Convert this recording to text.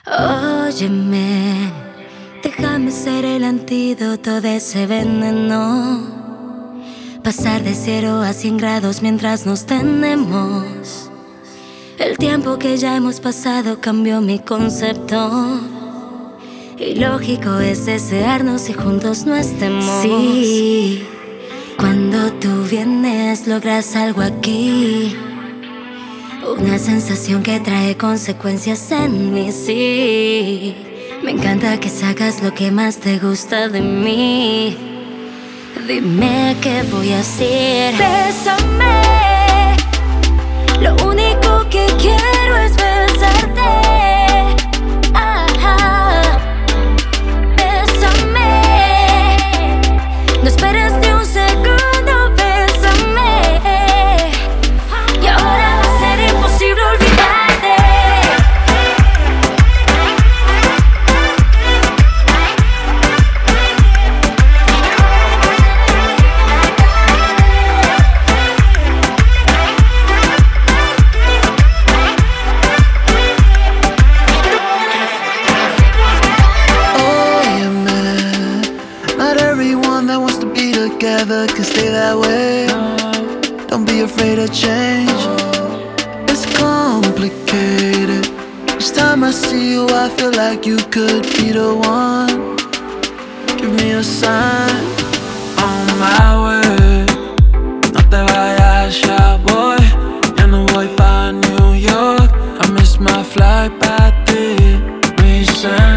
Óyeme, déjame ser el antídoto de ese veneno. Pasar de 0 a 100 grados mientras nos tenemos. El tiempo que ya hemos pasado cambió mi concepto. Y lógico es desearnos y juntos no estemos. Sí, cuando tú vienes logras algo aquí. Una sensación que trae consecuencias en mí, sí. Me encanta que sacas lo que más te gusta de mí. Dime qué voy a hacer. Bésame. Lo único que quiero es besarte. Ajá. Bésame. No esperes ni un segundo, bésame. Y ahora va a ser imposible olvidarte. Together can stay that way. Don't be afraid of change. It's complicated. Each time I see you, I feel like you could be the one. Give me a sign. On my way. No te vayas ya, voy. Ya no voy pa' New York. I miss my flight, pa' ti. Recent